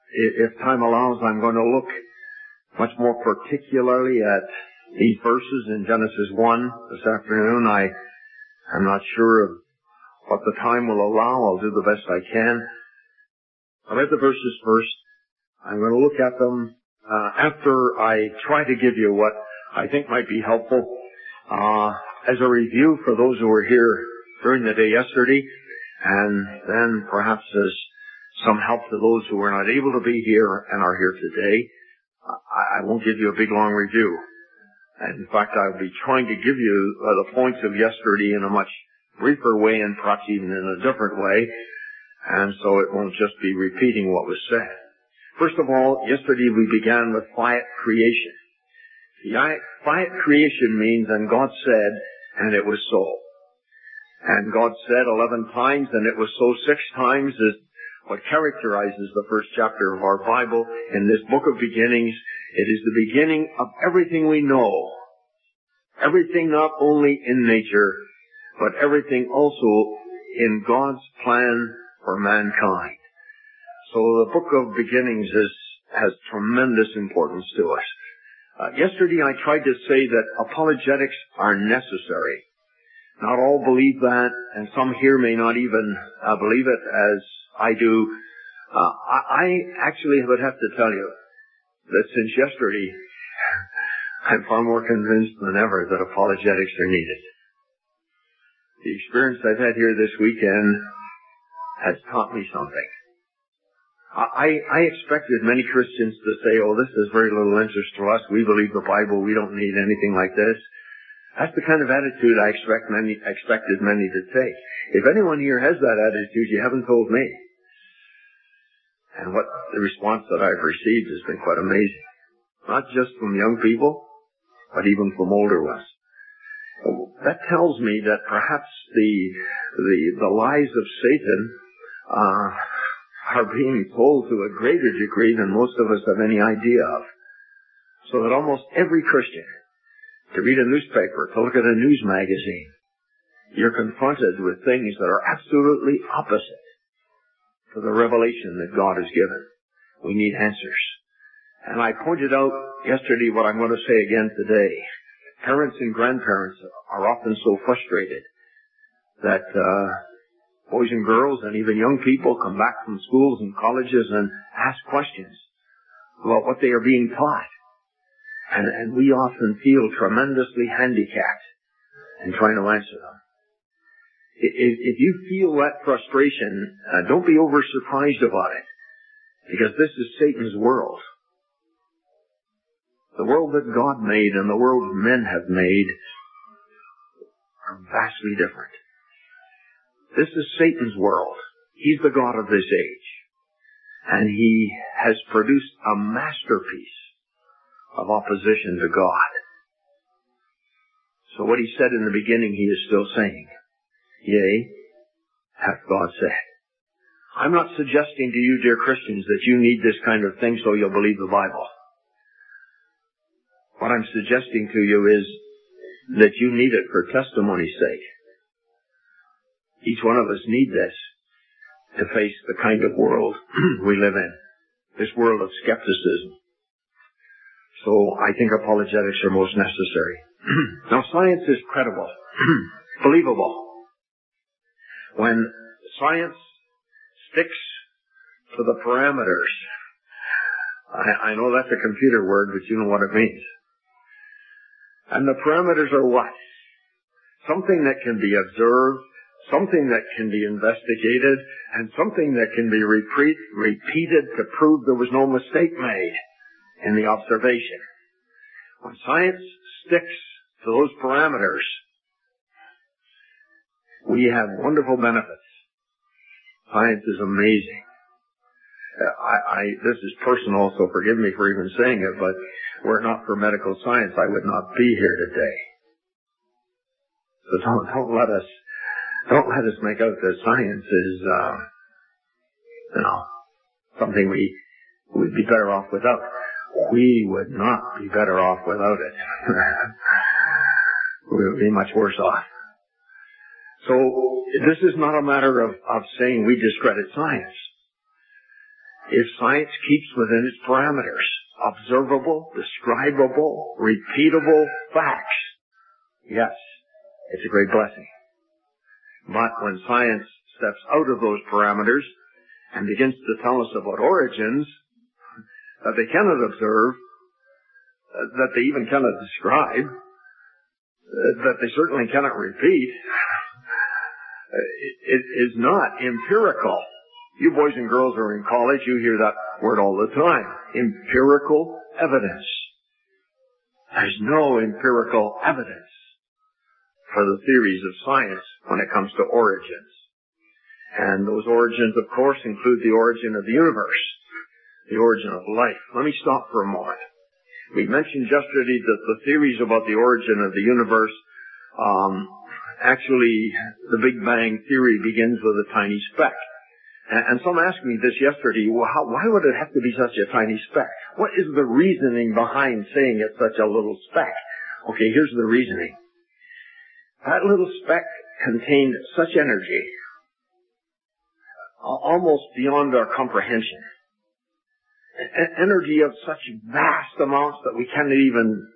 if time allows, I'm going to look much more particularly at these verses in Genesis 1 this afternoon. I'm not sure of what the time will allow. I'll do the best I can. I read the verses first. I'm going to look at them after I try to give you what I think might be helpful as a review for those who were here during the day yesterday, and then perhaps as some help to those who were not able to be here and are here today. I won't give you a big long review. And in fact, I'll be trying to give you the points of yesterday in a much briefer way and perhaps even in a different way. And so it won't just be repeating what was said. First of all, yesterday we began with fiat creation. Fiat creation means, and God said, and it was so. And God said 11 times, and it was so 6 times, is what characterizes the first chapter of our Bible. In this book of beginnings, it is the beginning of everything we know. Everything not only in nature, but everything also in God's plan for mankind. So the book of beginnings has tremendous importance to us. Yesterday I tried to say that apologetics are necessary. Not all believe that, and some here may not even believe it as I do. I actually would have to tell you that since yesterday, I'm far more convinced than ever that apologetics are needed. The experience I've had here this weekend has taught me something. I expected many Christians to say, oh, this is very little interest to us. We believe the Bible. We don't need anything like this. That's the kind of attitude I expected many to take. If anyone here has that attitude, you haven't told me. And what the response that I've received has been quite amazing. Not just from young people, but even from older ones. That tells me that perhaps the lies of Satan are being told to a greater degree than most of us have any idea of. So that almost every Christian, to read a newspaper, to look at a news magazine, you're confronted with things that are absolutely opposite to the revelation that God has given. We need answers. And I pointed out yesterday what I'm going to say again today. Parents and grandparents are often so frustrated that boys and girls and even young people come back from schools and colleges and ask questions about what they are being taught. And we often feel tremendously handicapped in trying to answer them. If you feel that frustration, don't be over surprised about it, because this is Satan's world. The world that God made and the world men have made are vastly different. This is Satan's world. He's the God of this age. And he has produced a masterpiece of opposition to God. So what he said in the beginning, he is still saying. Yea, hath God said. I'm not suggesting to you, dear Christians, that you need this kind of thing so you'll believe the Bible. What I'm suggesting to you is that you need it for testimony's sake. Each one of us need this to face the kind of world we live in. This world of skepticism. So I think apologetics are most necessary. Now science is credible, believable. When science sticks to the parameters, I know that's a computer word, but you know what it means. And the parameters are what? Something that can be observed, something that can be investigated, and something that can be repeated to prove there was no mistake made in the observation. When science sticks to those parameters, we have wonderful benefits. Science is amazing. This is personal, so forgive me for even saying it, but were it not for medical science, I would not be here today. So don't let us make out that science is, something we would be better off without. We would not be better off without it. We would be much worse off. So this is not a matter of saying we discredit science. if science keeps within its parameters observable, describable, repeatable facts, yes, it's a great blessing. But when science steps out of those parameters and begins to tell us about origins that they cannot observe, that they even cannot describe, that they certainly cannot repeat, it is not empirical. You boys and girls who are in college, you hear that word all the time. Empirical evidence. There's no empirical evidence for the theories of science when it comes to origins. And those origins, of course, include the origin of the universe, the origin of life. Let me stop for a moment. We mentioned yesterday that the theories about the origin of the universe, actually, the Big Bang theory begins with a tiny speck. And some asked me this yesterday, well, why would it have to be such a tiny speck? What is the reasoning behind saying it's such a little speck? Okay, here's the reasoning. That little speck contained such energy, almost beyond our comprehension. Energy of such vast amounts that we cannot even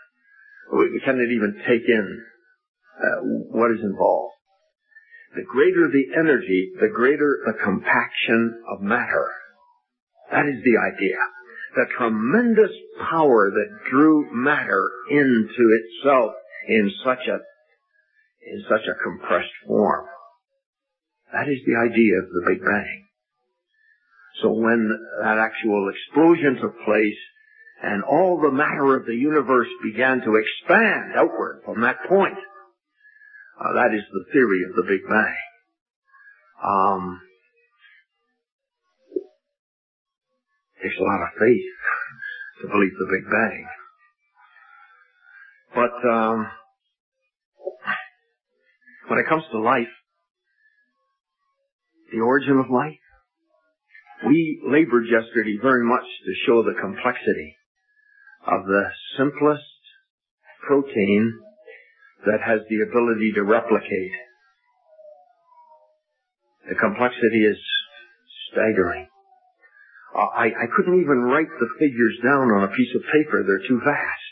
take in what is involved. The greater the energy, the greater the compaction of matter. That is the idea. The tremendous power that drew matter into itself in such a compressed form. That is the idea of the Big Bang. So when that actual explosion took place and all the matter of the universe began to expand outward from that point, that is the theory of the Big Bang. Takes a lot of faith to believe the Big Bang. But when it comes to life, the origin of life, we labored yesterday very much to show the complexity of the simplest protein that has the ability to replicate. The complexity is staggering. I couldn't even write the figures down on a piece of paper. They're too vast.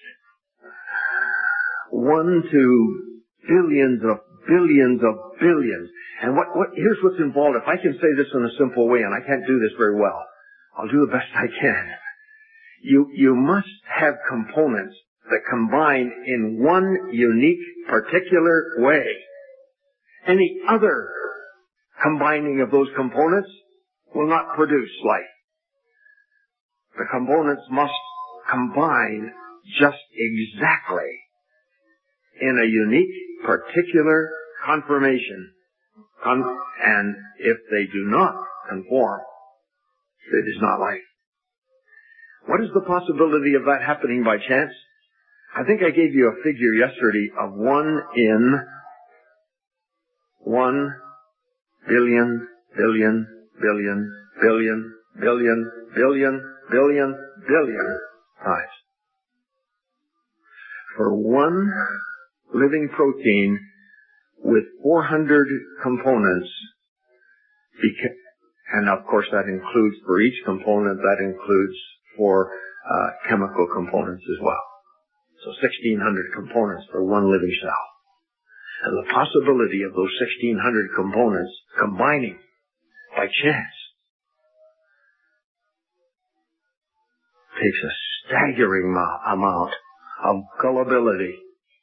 1 to billions of billions of billions. And here's what's involved. If I can say this in a simple way, and I can't do this very well, I'll do the best I can. You must have components that combine in one unique, particular way. Any other combining of those components will not produce life. The components must combine just exactly in a unique, particular conformation. And if they do not conform, it is not life. What is the possibility of that happening by chance? I think I gave you a figure yesterday of 1 in 1 billion, billion, billion, billion, billion, billion, billion, billion times. For one living protein with 400 components, and of course that includes, for each component, that includes 4 chemical components as well. So 1,600 components for one living cell. And the possibility of those 1,600 components combining by chance takes a staggering amount of gullibility.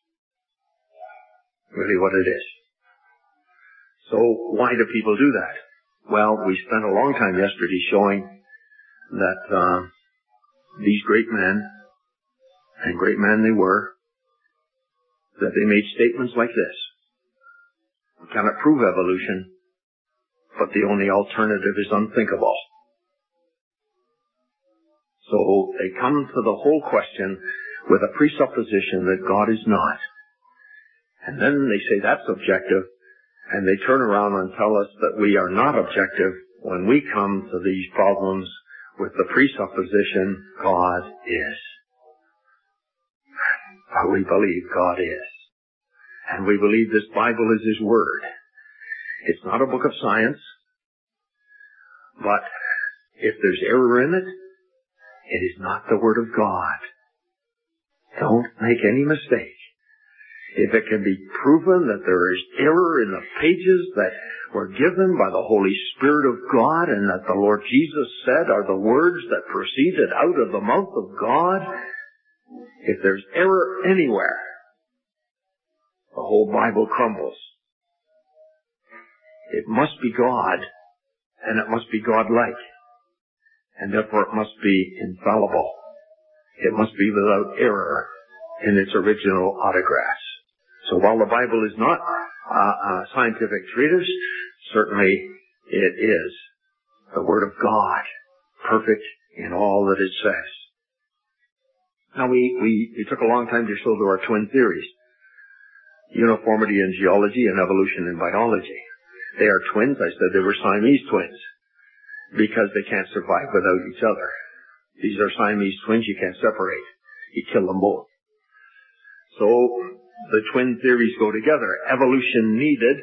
Really what it is. So why do people do that? Well, we spent a long time yesterday showing that these great men, and great men they were, that they made statements like this. We cannot prove evolution, but the only alternative is unthinkable. So they come to the whole question with a presupposition that God is not. And then they say that's objective, and they turn around and tell us that we are not objective when we come to these problems with the presupposition God is. But we believe God is. And we believe this Bible is His Word. It's not a book of science, but If there's error in it, it is not the Word of God. Don't make any mistake. If it can be proven that there is error in the pages that were given by the Holy Spirit of God and that the Lord Jesus said are the words that proceeded out of the mouth of God, if there's error anywhere, the whole Bible crumbles. It must be God, and it must be God-like, and therefore it must be infallible. It must be without error in its original autographs. So while the Bible is not a scientific treatise, certainly it is the Word of God, perfect in all that it says. Now we took a long time to show there are twin theories. Uniformity in geology and evolution in biology. They are twins. I said they were Siamese twins because they can't survive without each other. These are Siamese twins you can't separate. You kill them both. So the twin theories go together. Evolution needed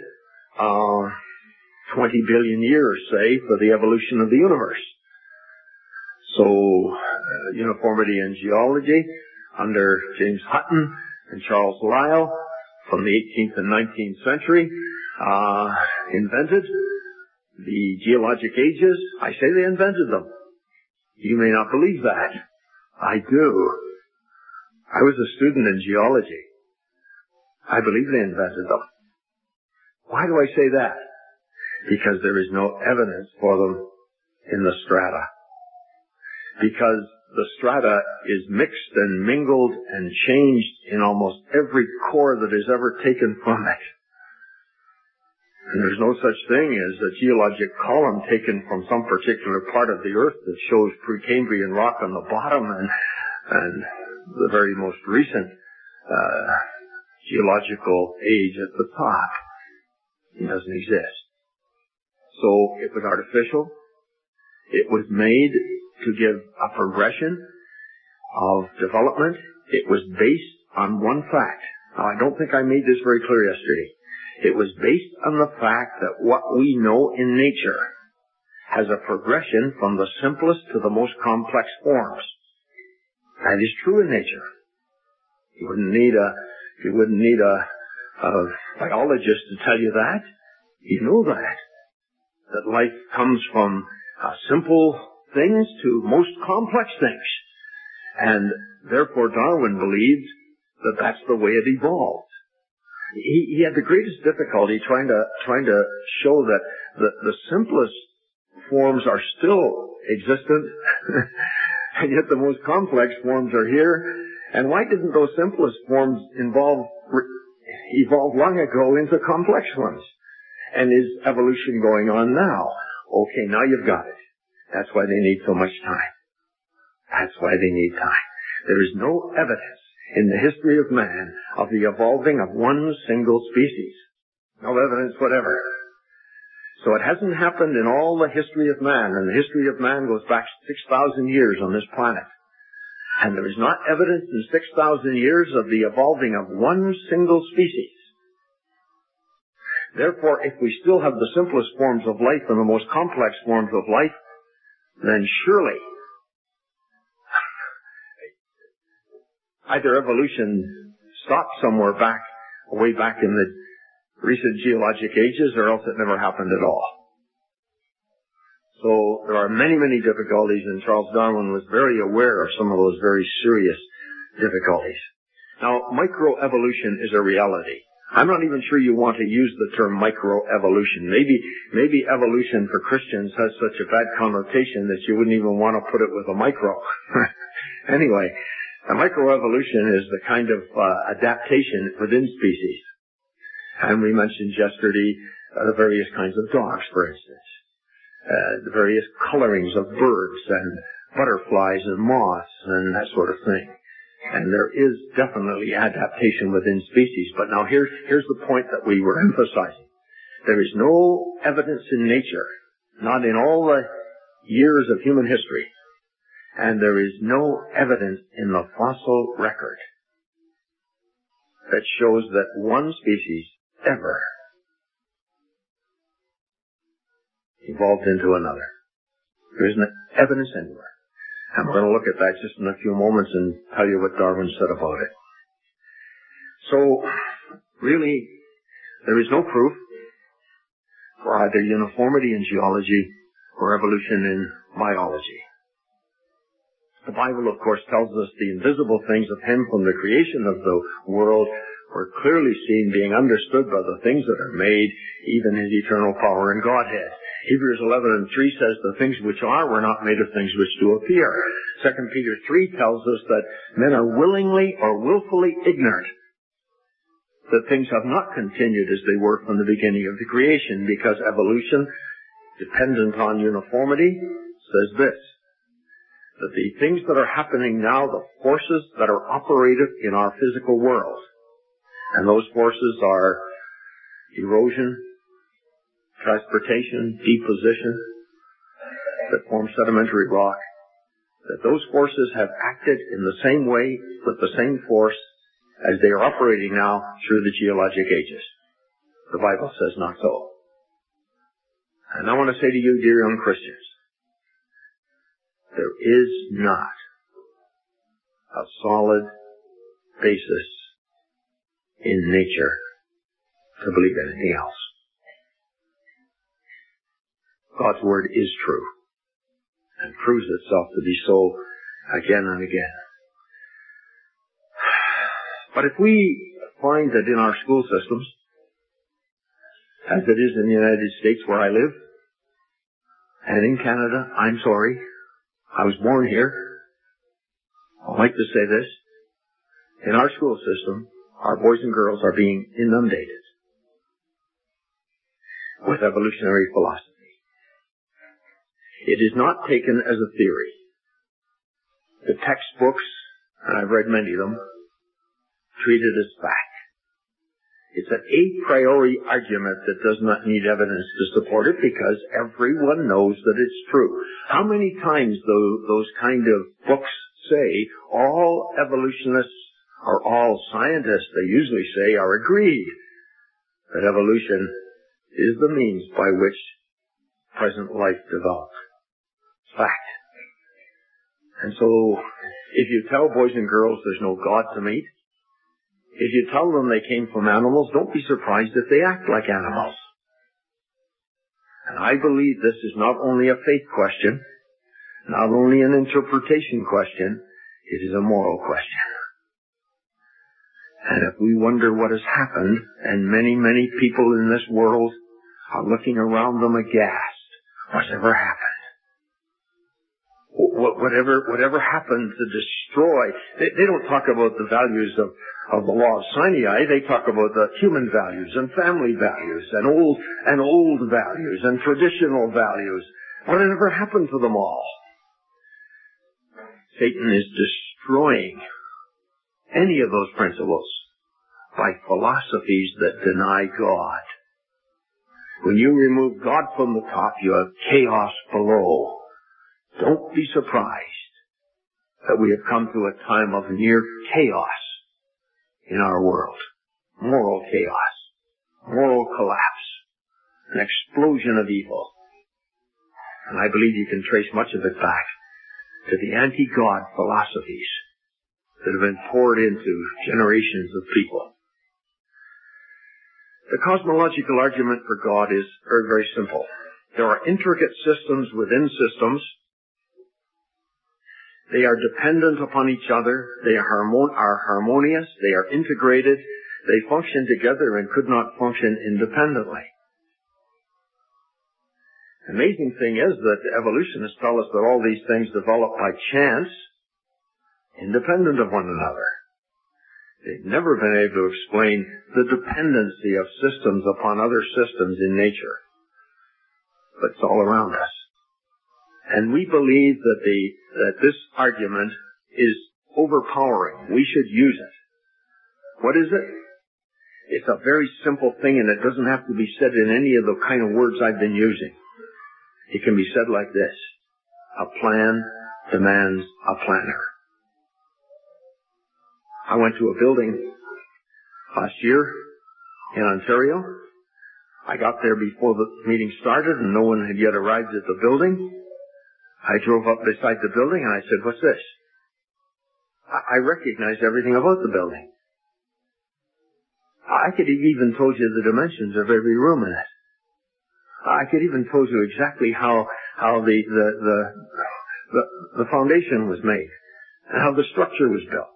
20 billion years, say, for the evolution of the universe. So uniformity in geology under James Hutton and Charles Lyell from the 18th and 19th century invented the geologic ages. I say they invented them. You may not believe that. I do. I was a student in geology. I believe they invented them. Why do I say that? Because there is no evidence for them in the strata. Because the strata is mixed and mingled and changed in almost every core that is ever taken from it. And there's no such thing as a geologic column taken from some particular part of the earth that shows Precambrian rock on the bottom and the very most recent geological age at the top. It doesn't exist. So it was artificial. It was made to give a progression of development. It was based on one fact. Now, I don't think I made this very clear yesterday. It was based on the fact that what we know in nature has a progression from the simplest to the most complex forms. That is true in nature. You wouldn't need a biologist to tell you that. You know that life comes from simple things to most complex things. And therefore Darwin believed that that's the way it evolved. He had the greatest difficulty trying to show that the simplest forms are still existent, and yet the most complex forms are here. And why didn't those simplest forms evolve long ago into complex ones? And is evolution going on now? Okay, now you've got it. That's why they need so much time. That's why they need time. There is no evidence in the history of man of the evolving of one single species. No evidence whatever. So it hasn't happened in all the history of man, and the history of man goes back 6,000 years on this planet. And there is not evidence in 6,000 years of the evolving of one single species. Therefore, if we still have the simplest forms of life and the most complex forms of life, then surely either evolution stopped somewhere way back in the recent geologic ages, or else it never happened at all. So there are many, many difficulties, and Charles Darwin was very aware of some of those very serious difficulties. Now, microevolution is a reality. I'm not even sure you want to use the term microevolution. Maybe evolution for Christians has such a bad connotation that you wouldn't even want to put it with a micro. Anyway, a microevolution is the kind of adaptation within species. And we mentioned yesterday the various kinds of dogs, for instance. The various colorings of birds and butterflies and moths and that sort of thing. And there is definitely adaptation within species. But now here's the point that we were emphasizing. There is no evidence in nature, not in all the years of human history, and there is no evidence in the fossil record that shows that one species ever evolved into another. There isn't evidence anywhere. I'm going to look at that just in a few moments and tell you what Darwin said about it. So, really, there is no proof for either uniformity in geology or evolution in biology. The Bible, of course, tells us the invisible things of Him from the creation of the world were clearly seen, being understood by the things that are made, even His eternal power and Godhead. Hebrews 11:3 says the things which are were not made of things which do appear. 2 Peter 3 tells us that men are willingly or willfully ignorant that things have not continued as they were from the beginning of the creation, because evolution, dependent on uniformity, says this, that the things that are happening now, the forces that are operative in our physical world, and those forces are erosion, transportation, deposition, that form sedimentary rock, that those forces have acted in the same way, with the same force, as they are operating now through the geologic ages. The Bible says not so. And I want to say to you, dear young Christians, there is not a solid basis in nature to believe anything else. God's Word is true and proves itself to be so again and again. But if we find that in our school systems, as it is in the United States where I live, and in Canada, I'm sorry, I was born here, I'd like to say this, in our school system, our boys and girls are being inundated with evolutionary philosophy. It is not taken as a theory. The textbooks, and I've read many of them, treat it as fact. It's an a priori argument that does not need evidence to support it, because everyone knows that it's true. How many times those kind of books say all evolutionists or all scientists, they usually say, are agreed that evolution is the means by which present life developed. Fact. And so, if you tell boys and girls there's no God to meet, if you tell them they came from animals, don't be surprised if they act like animals. And I believe this is not only a faith question, not only an interpretation question, it is a moral question. And if we wonder what has happened, and many, many people in this world are looking around them aghast, what's ever happened? Whatever happened to destroy, they don't talk about the values of the law of Sinai. They talk about the human values and family values and old values and traditional values. Whatever happened to them all? Satan is destroying any of those principles by philosophies that deny God. When you remove God from the top, you have chaos below. Don't be surprised that we have come to a time of near chaos in our world. Moral chaos, moral collapse, an explosion of evil. And I believe you can trace much of it back to the anti-God philosophies that have been poured into generations of people. The cosmological argument for God is very, very simple. There are intricate systems within systems. They are dependent upon each other. They are harmonious. They are integrated. They function together and could not function independently. The amazing thing is that evolutionists tell us that all these things develop by chance, independent of one another. They've never been able to explain the dependency of systems upon other systems in nature. But it's all around us. And we believe that this argument is overpowering. We should use it. What is it? It's a very simple thing, and it doesn't have to be said in any of the kind of words I've been using. It can be said like this: a plan demands a planner. I went to a building last year in Ontario. I got there before the meeting started, and no one had yet arrived at the building. I drove up beside the building and I said, "What's this?" I recognized everything about the building. I could have even told you the dimensions of every room in it. I could even told you exactly how the foundation was made and how the structure was built.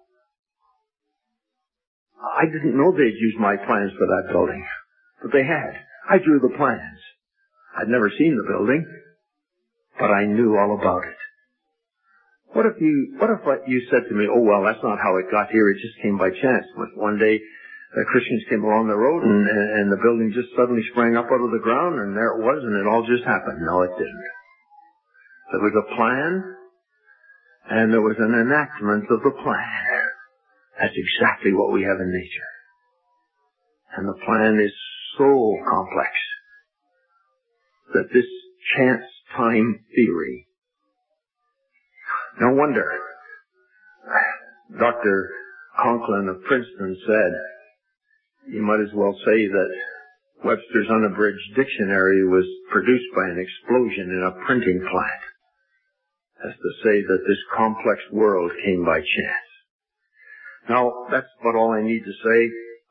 I didn't know they'd used my plans for that building, but they had. I drew the plans. I'd never seen the building, but I knew all about it. What if you said to me, "Oh, well, that's not how it got here. It just came by chance." One day, Christians came along the road and the building just suddenly sprang up out of the ground, and there it was, and it all just happened. No, it didn't. There was a plan, and there was an enactment of the plan. That's exactly what we have in nature. And the plan is so complex that this chance time theory, no wonder Dr. Conklin of Princeton said, you might as well say that Webster's Unabridged Dictionary was produced by an explosion in a printing plant, as to say that this complex world came by chance. Now, that's about all I need to say.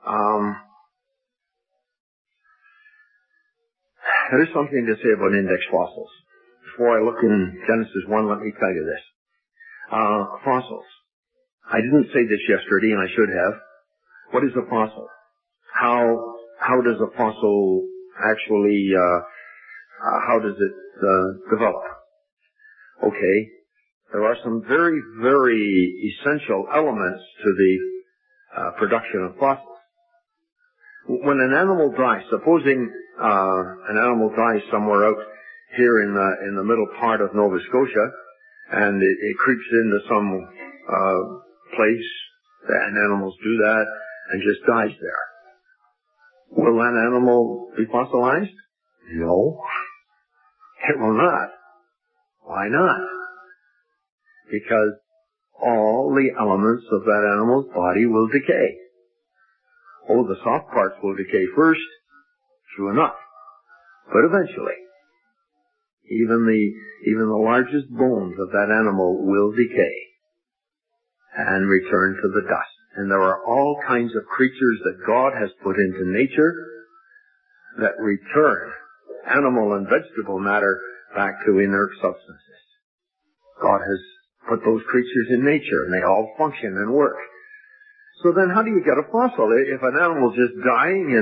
There is something to say about index fossils. Before I look in Genesis 1, let me tell you this. Fossils. I didn't say this yesterday, and I should have. What is a fossil? How does a fossil actually, how does it develop? Okay. There are some very, very essential elements to the production of fossils. When an animal dies, supposing an animal dies somewhere out here in the middle part of Nova Scotia, and it creeps into some place, and animals do that, and just dies there. Will that animal be fossilized? No. It will not. Why not? Because all the elements of that animal's body will decay. Oh, the soft parts will decay first, true enough. But eventually, even the largest bones of that animal will decay and return to the dust. And there are all kinds of creatures that God has put into nature that return animal and vegetable matter back to inert substances. God has put those creatures in nature, and they all function and work. So then how do you get a fossil? If an animal's just dying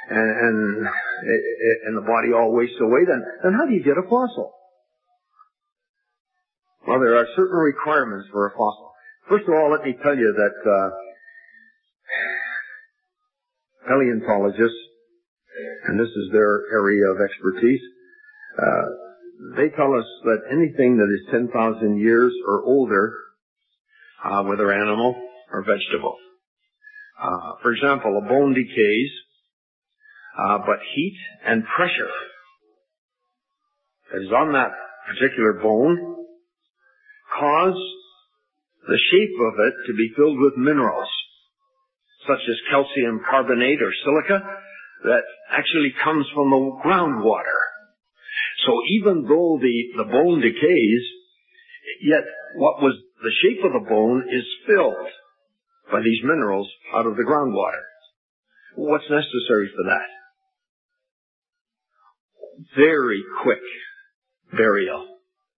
and the body all wastes away, then how do you get a fossil? Well, there are certain requirements for a fossil. First of all, let me tell you that paleontologists, and this is their area of expertise, they tell us that anything that is 10,000 years or older, whether animal or vegetable. For example, a bone decays, but heat and pressure that is on that particular bone cause the shape of it to be filled with minerals, such as calcium carbonate or silica, that actually comes from the groundwater. So even though the bone decays, yet what was the shape of the bone is filled by these minerals out of the groundwater. What's necessary for that? Very quick burial.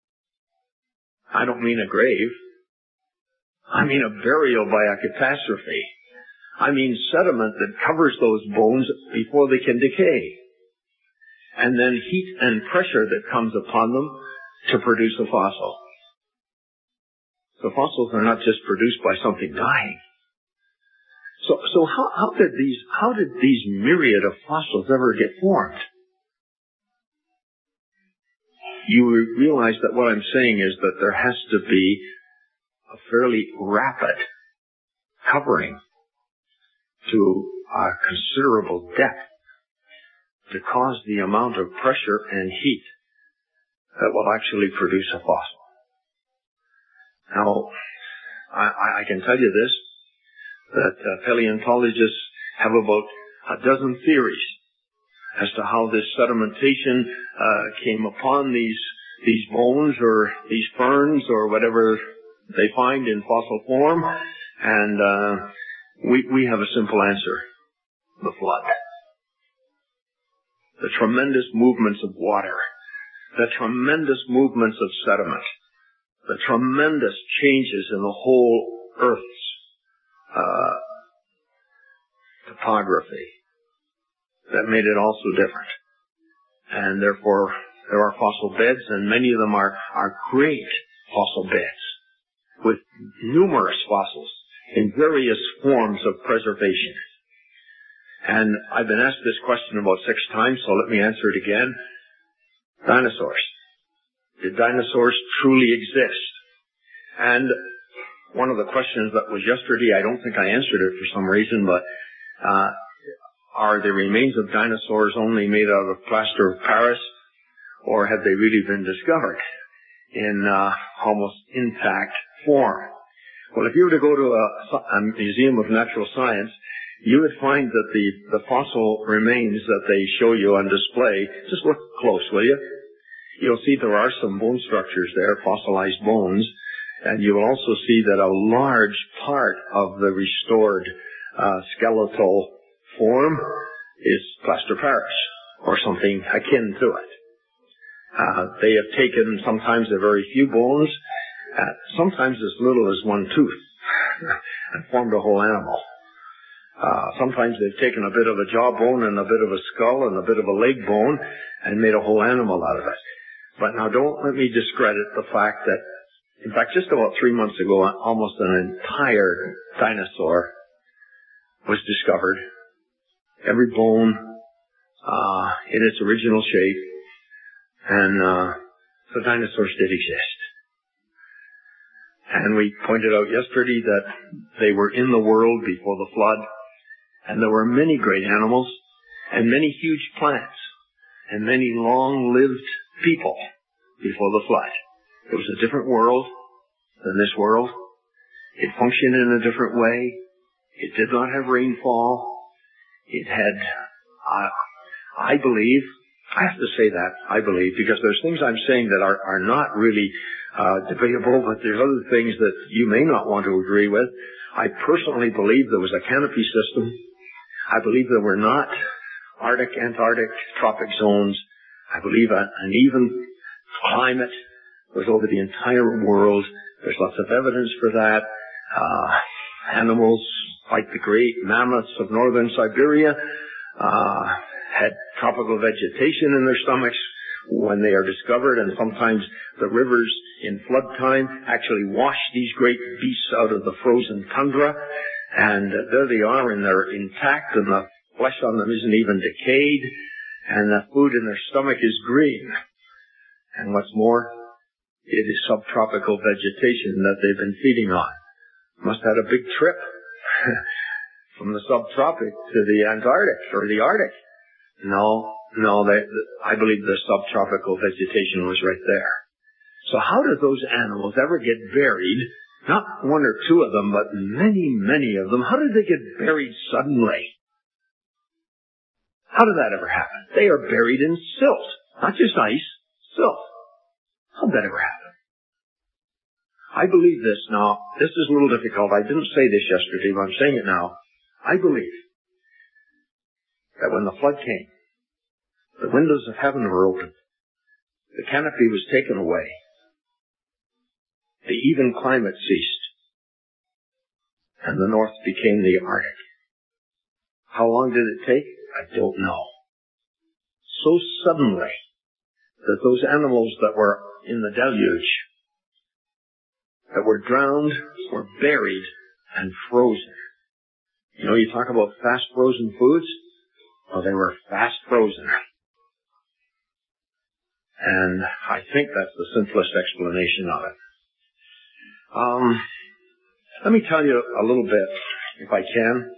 I don't mean a grave. I mean a burial by a catastrophe. I mean sediment that covers those bones before they can decay. And then heat and pressure that comes upon them to produce a fossil. So fossils are not just produced by something dying. So how did these myriad of fossils ever get formed? You realize that what I'm saying is that there has to be a fairly rapid covering to a considerable depth to cause the amount of pressure and heat that will actually produce a fossil. Now, I can tell you this, that paleontologists have about a dozen theories as to how this sedimentation came upon these these bones or these ferns or whatever they find in fossil form, and we have a simple answer: the flood. The tremendous movements of water, the tremendous movements of sediment, the tremendous changes in the whole Earth's topography that made it all so different. And therefore, there are fossil beds, and many of them are great fossil beds with numerous fossils in various forms of preservation. And I've been asked this question about 6 times, so let me answer it again. Dinosaurs. Did dinosaurs truly exist? And one of the questions that was yesterday, I don't think I answered it for some reason, but are the remains of dinosaurs only made out of plaster of Paris, or have they really been discovered in almost intact form? Well, if you were to go to a museum of natural science, you would find that the fossil remains that they show you on display, just look close, will you? You'll see there are some bone structures there, fossilized bones, and you will also see that a large part of the restored skeletal form is plaster Paris, or something akin to it. They have taken sometimes a very few bones, sometimes as little as one tooth, and formed a whole animal. Sometimes they've taken a bit of a jawbone and a bit of a skull and a bit of a leg bone and made a whole animal out of it. But now don't let me discredit the fact that, in fact, just about 3 months ago, almost an entire dinosaur was discovered. Every bone in its original shape. And so dinosaurs did exist. And we pointed out yesterday that they were in the world before the flood. And there were many great animals, and many huge plants, and many long-lived people before the flood. It was a different world than this world. It functioned in a different way. It did not have rainfall. It had, I believe, I have to say that, I believe, because there's things I'm saying that are not really debatable, but there's other things that you may not want to agree with. I personally believe there was a canopy system. I believe there were not Arctic, Antarctic, tropic zones. I believe an even climate was over the entire world. There's lots of evidence for that. Animals like the great mammoths of northern Siberia had tropical vegetation in their stomachs when they are discovered, and sometimes the rivers in flood time actually wash these great beasts out of the frozen tundra. And there they are, and they're intact, and the flesh on them isn't even decayed, and the food in their stomach is green. And what's more, it is subtropical vegetation that they've been feeding on. Must have had a big trip from the subtropic to the Antarctic or the Arctic. No, I believe the subtropical vegetation was right there. So how did those animals ever get buried? Not one or two of them, but many, many of them. How did they get buried suddenly? How did that ever happen? They are buried in silt, not just ice, silt. How did that ever happen? I believe this now. This is a little difficult. I didn't say this yesterday, but I'm saying it now. I believe that when the flood came, the windows of heaven were opened. The canopy was taken away. The even climate ceased, and the north became the Arctic. How long did it take? I don't know. So suddenly that those animals that were in the deluge, that were drowned, were buried and frozen. You know, you talk about fast frozen foods. Well, they were fast frozen. And I think that's the simplest explanation of it. Let me tell you a little bit, if I can,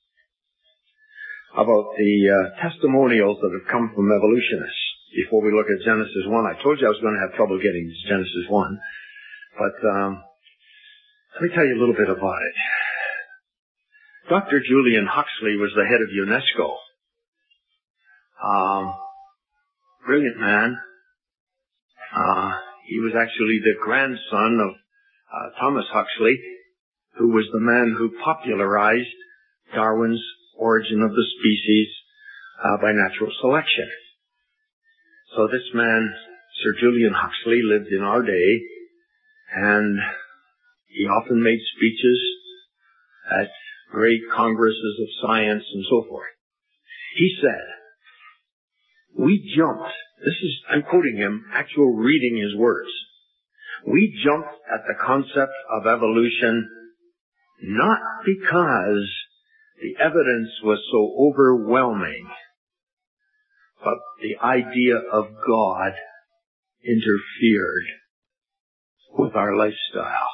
about the testimonials that have come from evolutionists before we look at Genesis 1. I told you I was going to have trouble getting to Genesis 1, but let me tell you a little bit about it. Dr. Julian Huxley was the head of UNESCO. Brilliant man, He was actually the grandson of Thomas Huxley, who was the man who popularized Darwin's Origin of the Species by Natural Selection. So this man, Sir Julian Huxley, lived in our day, and he often made speeches at great congresses of science and so forth. He said, we jumped, I'm quoting him, actual reading his words. We jumped at the concept of evolution not because the evidence was so overwhelming, but the idea of God interfered with our lifestyle.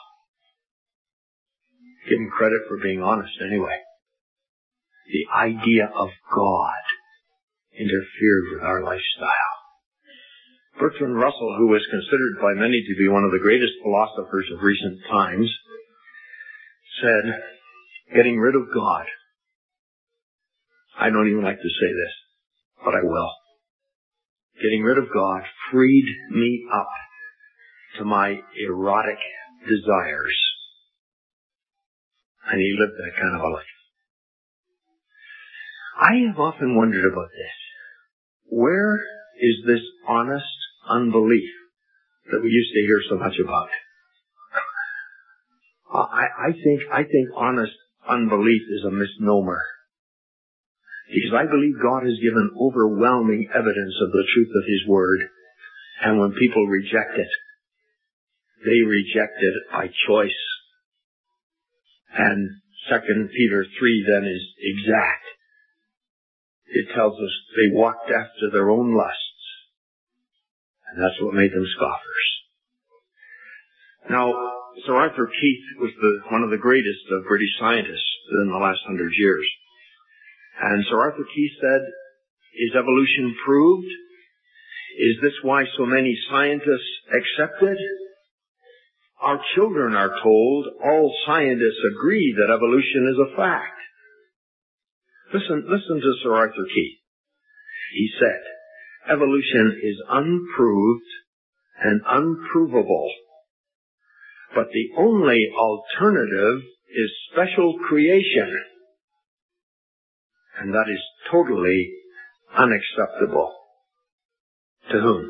Give him credit for being honest anyway. The idea of God interfered with our lifestyle. Bertrand Russell, who was considered by many to be one of the greatest philosophers of recent times, said, getting rid of God. I don't even like to say this, but I will. Getting rid of God freed me up to my erotic desires. And he lived that kind of a life. I have often wondered about this. Where is this honest unbelief that we used to hear so much about? I think honest unbelief is a misnomer. Because I believe God has given overwhelming evidence of the truth of His Word. And when people reject it, they reject it by choice. And 2 Peter 3 then is exact. It tells us they walked after their own lusts. And that's what made them scoffers. Now, Sir Arthur Keith was one of the greatest of British scientists in the last 100 years. And Sir Arthur Keith said, is evolution proved? Is this why so many scientists accept it? Our children are told all scientists agree that evolution is a fact. Listen to Sir Arthur Keith. He said, evolution is unproved and unprovable, but the only alternative is special creation. And that is totally unacceptable. To whom?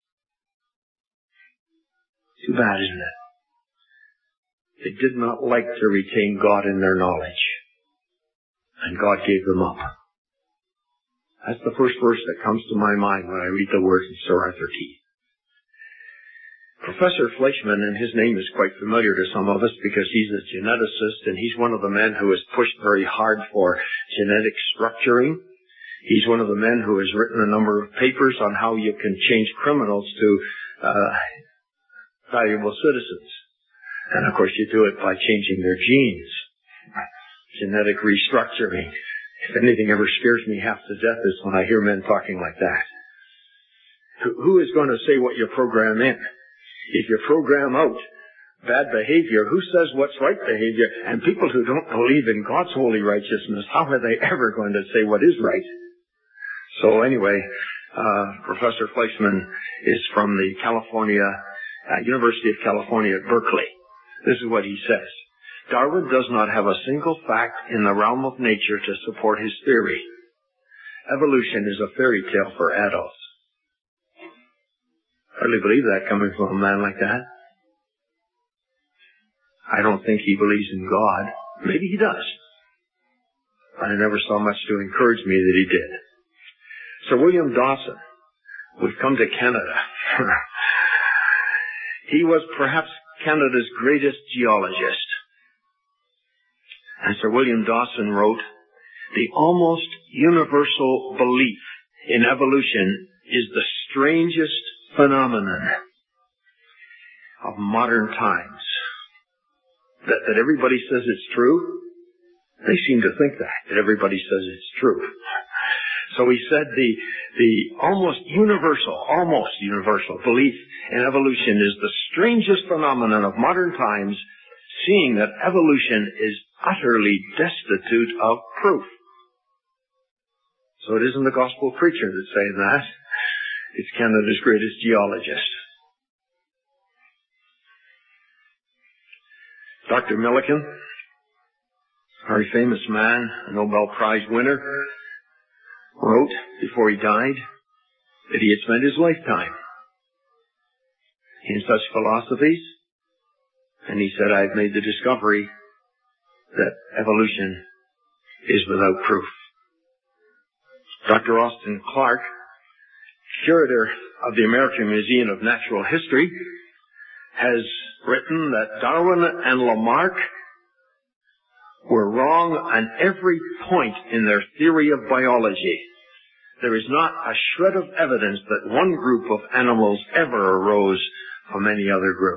Too bad, isn't it? They did not like to retain God in their knowledge. And God gave them up. That's the first verse that comes to my mind when I read the words of Sir Arthur Keith. Professor Fleischmann, and his name is quite familiar to some of us because he's a geneticist, and he's one of the men who has pushed very hard for genetic structuring. He's one of the men who has written a number of papers on how you can change criminals to valuable citizens. And of course you do it by changing their genes. Genetic restructuring. If anything ever scares me half to death is when I hear men talking like that. Who is going to say what you program in? If you program out bad behavior, who says what's right behavior? And people who don't believe in God's holy righteousness, how are they ever going to say what is right? So anyway, Professor Fleischmann is from the University of California at Berkeley. This is what he says. Darwin does not have a single fact in the realm of nature to support his theory. Evolution is a fairy tale for adults. Hardly believe that coming from a man like that. I don't think he believes in God. Maybe he does. But I never saw much to encourage me that he did. Sir William Dawson, we've come to Canada. He was perhaps Canada's greatest geologist. And Sir William Dawson wrote, the almost universal belief in evolution is the strangest phenomenon of modern times. That everybody says it's true. They seem to think that everybody says it's true. So he said the almost universal belief in evolution is the strangest phenomenon of modern times, seeing that evolution is utterly destitute of proof. So it isn't the gospel preacher that's saying that. It's Canada's greatest geologist. Dr. Millikan, a very famous man, a Nobel Prize winner, wrote before he died that he had spent his lifetime in such philosophies, and he said, I've made the discovery that evolution is without proof. Dr. Austin Clark, curator of the American Museum of Natural History, has written that Darwin and Lamarck were wrong on every point in their theory of biology. There is not a shred of evidence that one group of animals ever arose from any other group.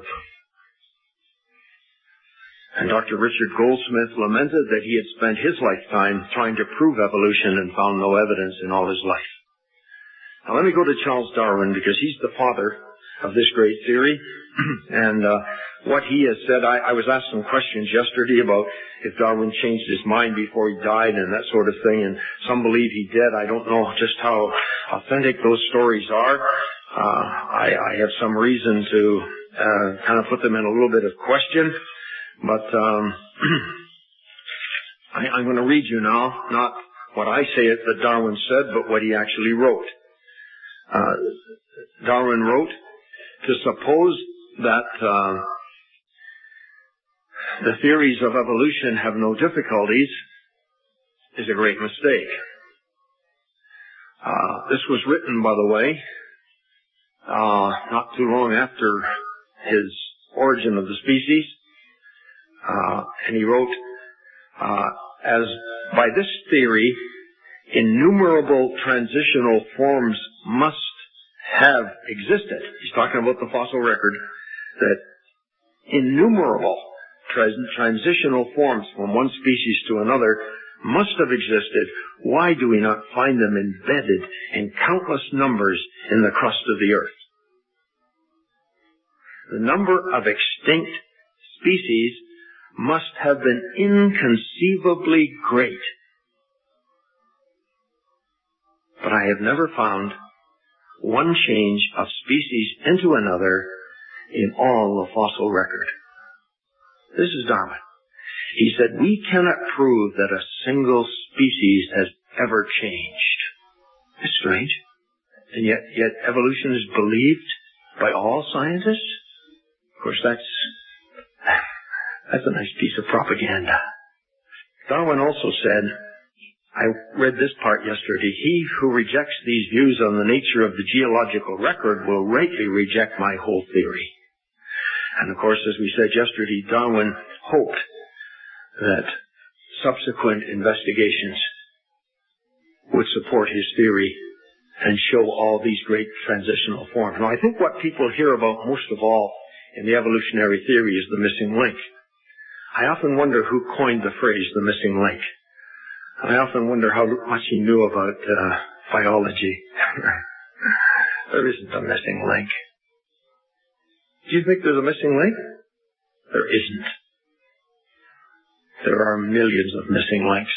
And Dr. Richard Goldsmith lamented that he had spent his lifetime trying to prove evolution and found no evidence in all his life. Now let me go to Charles Darwin, because he's the father of this great theory. And what he has said, I was asked some questions yesterday about if Darwin changed his mind before he died and that sort of thing, and some believe he did. I don't know just how authentic those stories are. I have some reason to kind of put them in a little bit of question. But I'm going to read you now, not what I say that Darwin said, but what he actually wrote. Darwin wrote, to suppose that the theories of evolution have no difficulties is a great mistake. This was written, by the way, not too long after his Origin of the Species. And he wrote, as by this theory, innumerable transitional forms must have existed. He's talking about the fossil record, that innumerable transitional forms from one species to another must have existed. Why do we not find them embedded in countless numbers in the crust of the earth? The number of extinct species must have been inconceivably great. But I have never found one change of species into another in all the fossil record. This is Darwin. He said, we cannot prove that a single species has ever changed. It's strange. And yet evolution is believed by all scientists? Of course, that's a nice piece of propaganda. Darwin also said, I read this part yesterday, he who rejects these views on the nature of the geological record will rightly reject my whole theory. And of course, as we said yesterday, Darwin hoped that subsequent investigations would support his theory and show all these great transitional forms. Now, I think what people hear about most of all in the evolutionary theory is the missing link. I often wonder who coined the phrase, the missing link. I often wonder how much he knew about biology. There isn't a missing link. Do you think there's a missing link? There isn't. There are millions of missing links.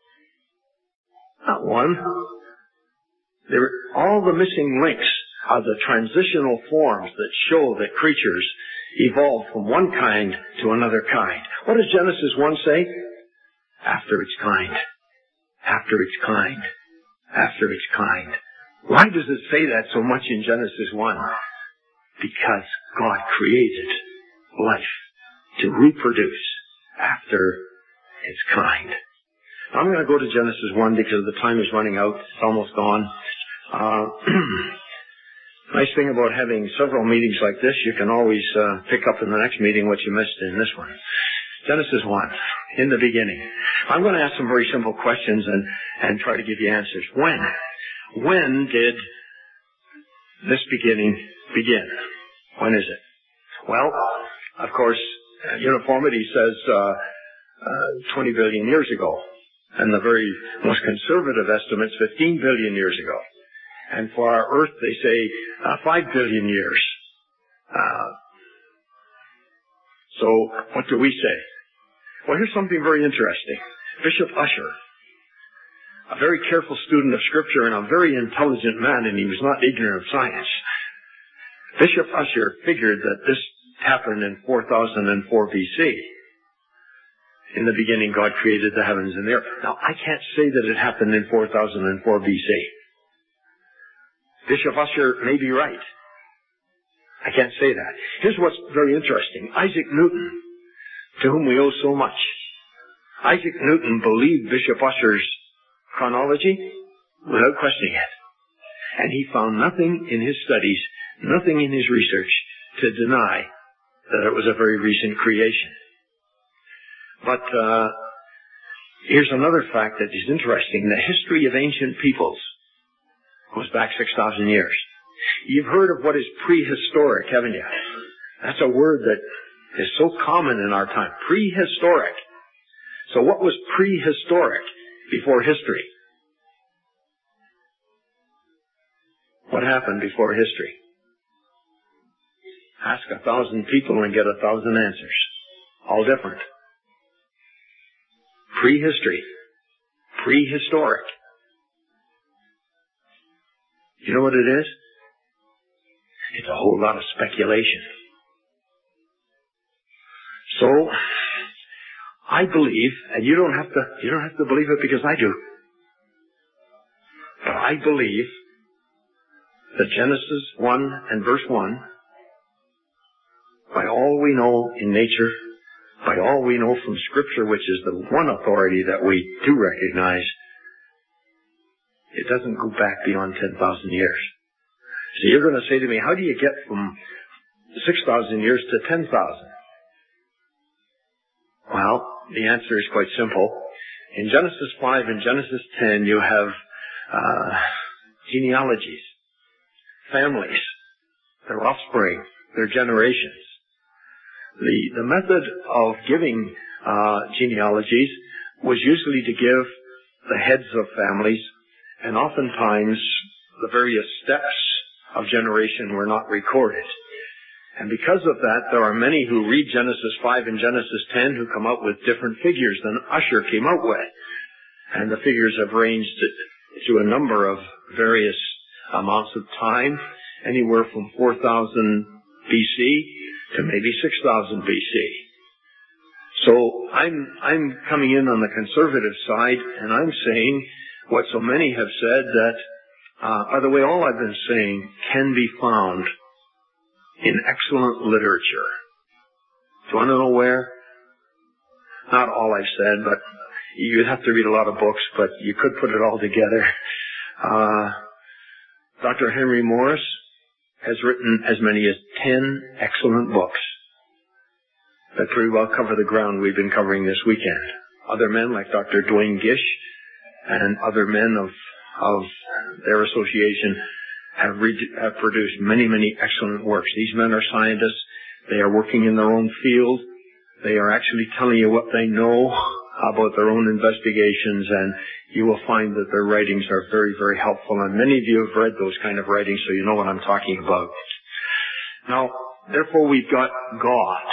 Not one. All the missing links are the transitional forms that show that creatures evolved from one kind to another kind. What does Genesis 1 say? After its kind. After its kind. After its kind. Why does it say that so much in Genesis 1? Because God created life to reproduce after its kind. Now, I'm going to go to Genesis 1 because the time is running out. It's almost gone. Nice thing about having several meetings like this, you can always pick up in the next meeting what you missed in this one. Genesis 1, in the beginning. I'm going to ask some very simple questions and try to give you answers. When did this beginning begin? When is it? Well, of course, uniformity says 20 billion years ago. And the very most conservative estimates, 15 billion years ago. And for our Earth, they say 5 billion years. So what do we say? Well, here's something very interesting. Bishop Ussher, a very careful student of Scripture and a very intelligent man, and he was not ignorant of science. Bishop Ussher figured that this happened in 4004 BC. In the beginning, God created the heavens and the earth. Now, I can't say that it happened in 4004 BC. Bishop Ussher may be right. I can't say that. Here's what's very interesting. Isaac Newton, to whom we owe so much. Isaac Newton believed Bishop Ussher's chronology without questioning it. And he found nothing in his studies, nothing in his research to deny that it was a very recent creation. But here's another fact that is interesting. The history of ancient peoples goes back 6,000 years. You've heard of what is prehistoric, haven't you? That's a word that is so common in our time. Prehistoric. So what was prehistoric before history? What happened before history? Ask 1,000 people and get 1,000 answers. All different. Prehistory. Prehistoric. You know what it is? It's a whole lot of speculation. So, I believe, and you don't have to believe it because I do, but I believe that Genesis 1 and verse 1, by all we know in nature, by all we know from Scripture, which is the one authority that we do recognize, it doesn't go back beyond 10,000 years. So you're going to say to me, how do you get from 6,000 years to 10,000? Well, the answer is quite simple. In Genesis 5 and Genesis 10, you have genealogies, families, their offspring, their generations. The method of giving genealogies was usually to give the heads of families, and oftentimes the various steps of generation were not recorded. And because of that, there are many who read Genesis 5 and Genesis 10 who come up with different figures than Ussher came out with. And the figures have ranged to a number of various amounts of time, anywhere from 4,000 BC to maybe 6,000 BC. So I'm coming in on the conservative side, and I'm saying what so many have said, that, by the way, all I've been saying can be found in excellent literature. Do you want to know where? Not all I've said, but you'd have to read a lot of books, but you could put it all together. Dr. Henry Morris has written as many as 10 excellent books that pretty well cover the ground we've been covering this weekend. Other men like Dr. Duane Gish and other men of their association have produced many, many excellent works. These men are scientists. They are working in their own field. They are actually telling you what they know about their own investigations, and you will find that their writings are very, very helpful. And many of you have read those kind of writings, so you know what I'm talking about. Now, therefore, we've got God.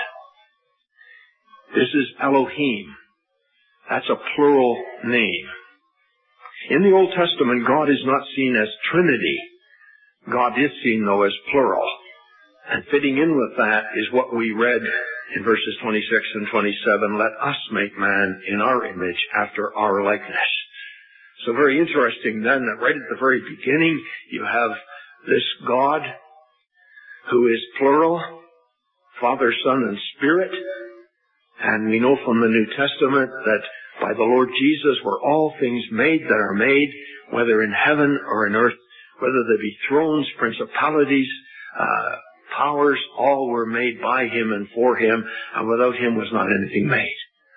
This is Elohim. That's a plural name. In the Old Testament, God is not seen as Trinity. God is seen, though, as plural. And fitting in with that is what we read in verses 26 and 27, let us make man in our image after our likeness. So very interesting then that right at the very beginning you have this God who is plural, Father, Son, and Spirit. And we know from the New Testament that by the Lord Jesus were all things made that are made, whether in heaven or in earth, whether they be thrones, principalities, powers, all were made by Him and for Him, and without Him was not anything made.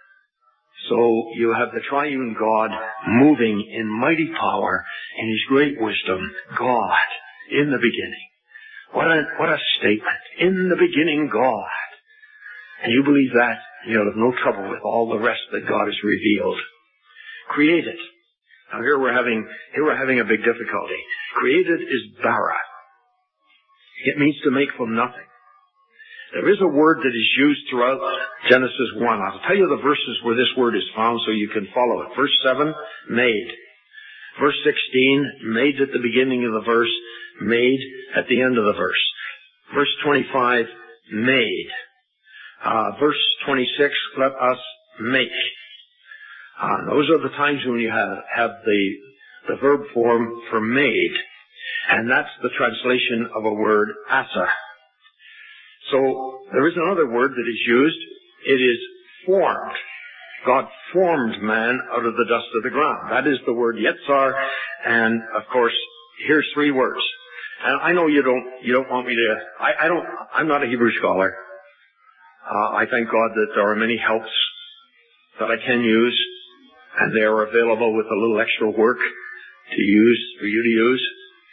So you have the triune God moving in mighty power in His great wisdom. God, in the beginning. What a statement. In the beginning, God. And you believe that, you'll have no trouble with all the rest that God has revealed. Created. Now here we're having a big difficulty. Created is bara. It means to make from nothing. There is a word that is used throughout Genesis 1. I'll tell you the verses where this word is found so you can follow it. Verse 7, made. Verse 16, made at the beginning of the verse, made at the end of the verse. Verse 25, made. Verse 26, let us make. Those are the times when you have the verb form for made. And that's the translation of a word, asa. So there is another word that is used. It is formed. God formed man out of the dust of the ground. That is the word yetzar. And of course, here's three words. And I know you don't want me to, I'm not a Hebrew scholar. I thank God that there are many helps that I can use, and they are available with a little extra work to use, for you to use.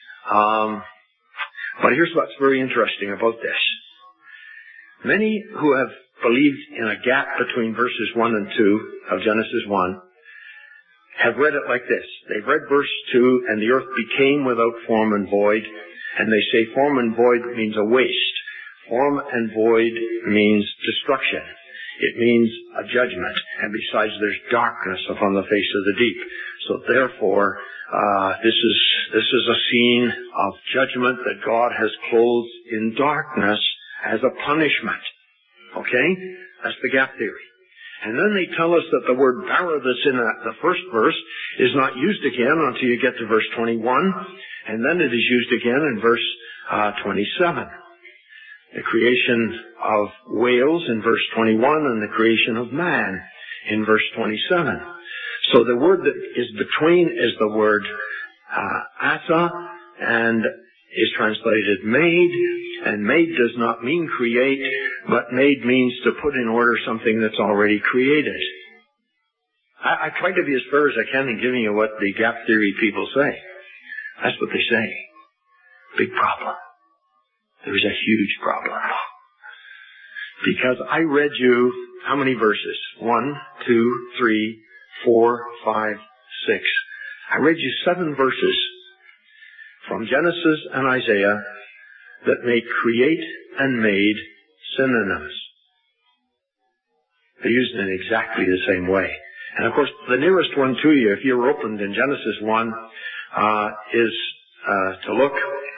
But here's what's very interesting about this. Many who have believed in a gap between verses 1 and 2 of Genesis 1 have read it like this. They've read verse 2, and the earth became without form and void, and they say form and void means a waste. Form and void means destruction. It means a judgment. And besides, there's darkness upon the face of the deep. So therefore, this is a scene of judgment that God has clothed in darkness as a punishment. Okay? That's the gap theory. And then they tell us that the word bara that's in the first verse is not used again until you get to verse 21. And then it is used again in verse 27. The creation of whales in verse 21 and the creation of man in verse 27. So the word that is between is the word asa, and is translated made. And made does not mean create, but made means to put in order something that's already created. I try to be as fair as I can in giving you what the gap theory people say. That's what they say. Big problem. There's a huge problem. Because I read you how many verses? 1, 2, 3, 4, 5, 6. I read you 7 verses from Genesis and Isaiah that make create and made synonyms. They're used in exactly the same way. And of course, the nearest one to you, if you're opened in Genesis 1, is to look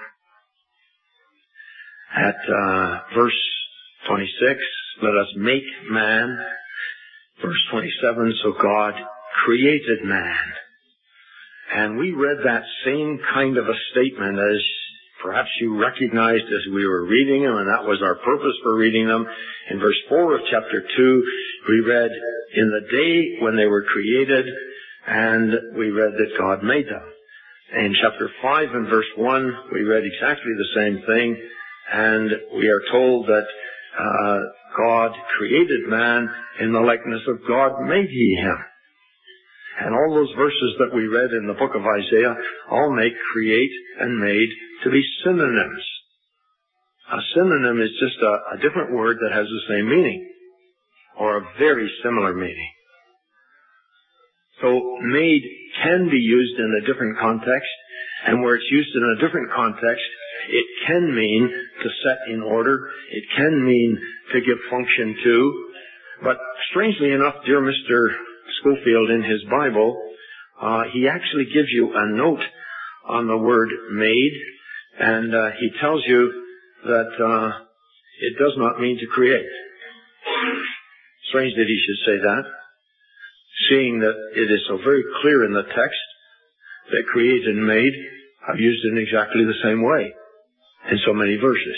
at verse 26, let us make man. Verse 27, so God created man. And we read that same kind of a statement as perhaps you recognized as we were reading them, and that was our purpose for reading them. In verse 4 of chapter 2, we read, in the day when they were created, and we read that God made them. In chapter 5 and verse 1, we read exactly the same thing, and we are told that God created man, in the likeness of God made he him. And all those verses that we read in the book of Isaiah all make create and made to be synonyms. A synonym is just a different word that has the same meaning, or a very similar meaning. So made can be used in a different context, and where it's used in a different context, it can mean to set in order. It can mean to give function to. But strangely enough, dear Mr. Schofield, in his Bible, he actually gives you a note on the word made, and he tells you that it does not mean to create. Strange that he should say that, seeing that it is so very clear in the text that create and made are used in exactly the same way in so many verses.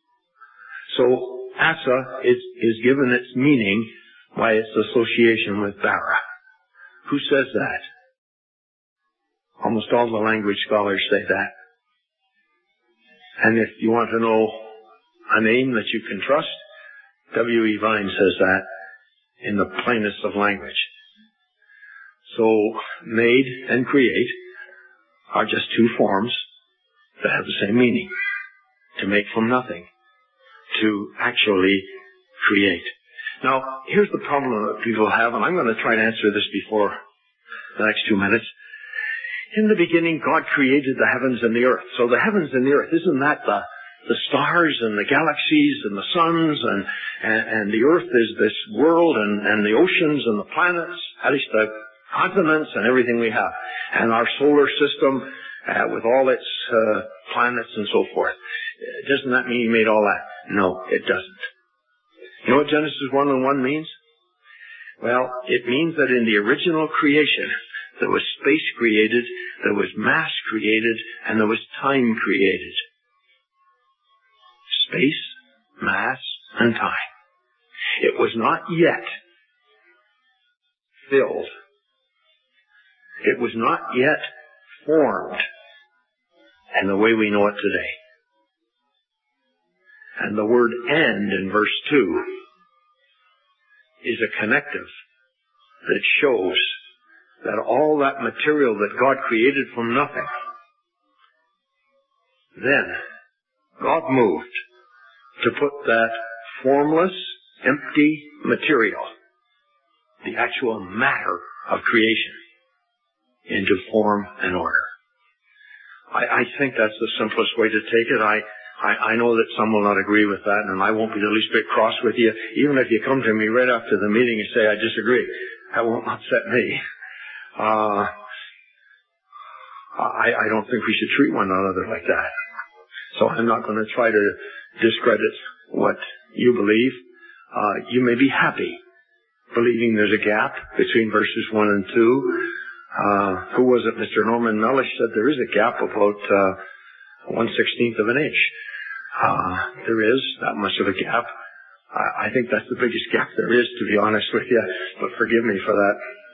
So asa is given its meaning by its association with bara. Who says that? Almost all the language scholars say that. And if you want to know a name that you can trust, W.E. Vine says that in the plainest of language. So made and create are just two forms that have the same meaning. To make from nothing. To actually create. Now, here's the problem that people have, and I'm going to try to answer this before the next 2 minutes. In the beginning, God created the heavens and the earth. So the heavens and the earth, isn't that the stars and the galaxies and the suns and the earth is this world and the oceans and the planets, at least the continents and everything we have. And our solar system with all its planets and so forth. Doesn't that mean he made all that? No, it doesn't. You know what Genesis 1:1 means? Well, it means that in the original creation, there was space created, there was mass created, and there was time created. Space, mass, and time. It was not yet filled. It was not yet formed in the way we know it today. And the word "and" in verse 2 is a connective that shows that all that material that God created from nothing, then God moved to put that formless, empty material, the actual matter of creation, into form and order. I think that's the simplest way to take it. I know that some will not agree with that, and I won't be the least bit cross with you. Even if you come to me right after the meeting and say, I disagree, that won't upset me. I don't think we should treat one another like that. So I'm not going to try to discredit what you believe. You may be happy believing there's a gap between verses 1 and 2. Who was it? Mr. Norman Mellish said there is a gap about 1/16 of an inch. There is that much of a gap. I think that's the biggest gap there is, to be honest with you, but forgive me for that.